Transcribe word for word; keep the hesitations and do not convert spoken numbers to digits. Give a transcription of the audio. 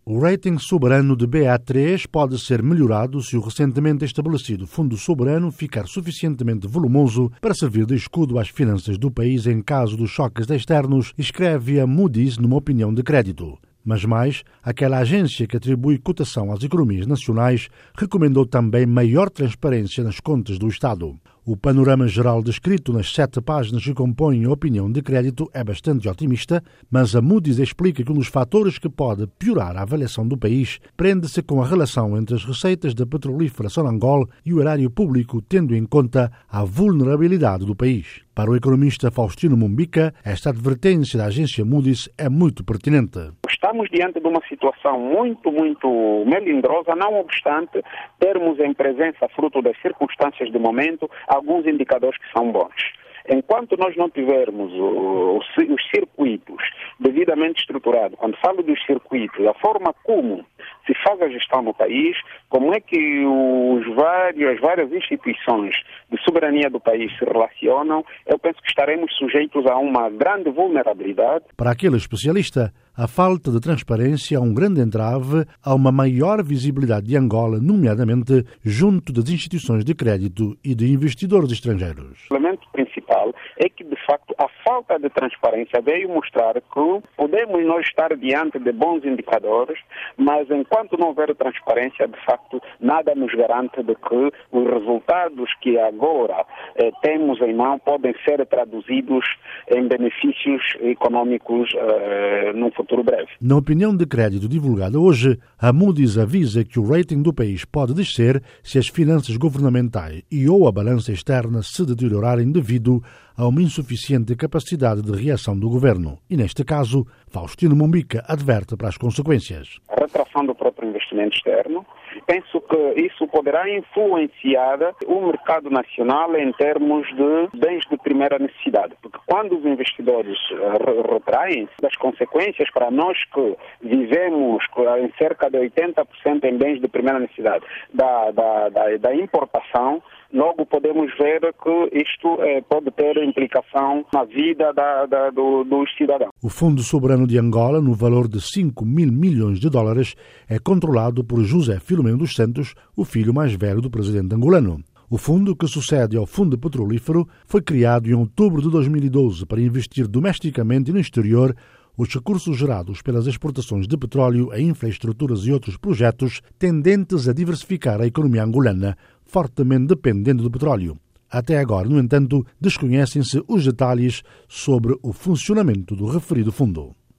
O rating soberano de B A três pode ser melhorado se o recentemente estabelecido Fundo Soberano ficar suficientemente volumoso para servir de escudo às finanças do país em caso dos choques externos, escreve a Moody's numa opinião de crédito. Mas mais, aquela agência que atribui cotação às economias nacionais recomendou também maior transparência nas contas do Estado. O panorama geral descrito nas sete páginas que compõem a opinião de crédito é bastante otimista, mas a Moody's explica que um dos fatores que pode piorar a avaliação do país prende-se com a relação entre as receitas da petrolífera Sonangol e o erário público, tendo em conta a vulnerabilidade do país. Para o economista Faustino Mumbica, esta advertência da agência Moody's é muito pertinente. Estamos diante de uma situação muito, muito melindrosa, não obstante termos em presença, fruto das circunstâncias do momento, alguns indicadores que são bons. Enquanto nós não tivermos os circuitos devidamente estruturados, quando falo dos circuitos, a forma como se faz a gestão do país, como é que os vários, as várias instituições de soberania do país se relacionam, eu penso que estaremos sujeitos a uma grande vulnerabilidade. Para aquele especialista, a falta de transparência é um grande entrave a uma maior visibilidade de Angola, nomeadamente junto das instituições de crédito e de investidores estrangeiros. O elemento principal é que, de facto, a falta de transparência veio mostrar que podemos nós estar diante de bons indicadores, mas enquanto não houver transparência, de facto, nada nos garante de que os resultados que agora eh, temos em mão podem ser traduzidos em benefícios económicos eh, num futuro breve. Na opinião de crédito divulgada hoje, a Moody's avisa que o rating do país pode descer se as finanças governamentais e ou a balança externa se deteriorarem devido a uma insuficiente capacidade de reação do governo. E, neste caso, Faustino Mumbica adverte para as consequências. A retração do próprio investimento externo, penso que isso poderá influenciar o mercado nacional em termos de bens de primeira necessidade, porque quando os investidores retraem, as consequências para nós que vivemos em cerca de oitenta por cento em bens de primeira necessidade da, da, da, da importação, logo podemos ver que isto eh, pode ter implicação na vida da, da, do, dos cidadãos. O Fundo Soberano de Angola, no valor de cinco mil milhões de dólares, é controlado por José Filomeno dos Santos, o filho mais velho do presidente angolano. O fundo, que sucede ao Fundo Petrolífero, foi criado em outubro de dois mil e doze para investir domesticamente e no exterior os recursos gerados pelas exportações de petróleo a infraestruturas e outros projetos tendentes a diversificar a economia angolana, fortemente dependendo do petróleo. Até agora, no entanto, desconhecem-se os detalhes sobre o funcionamento do referido fundo.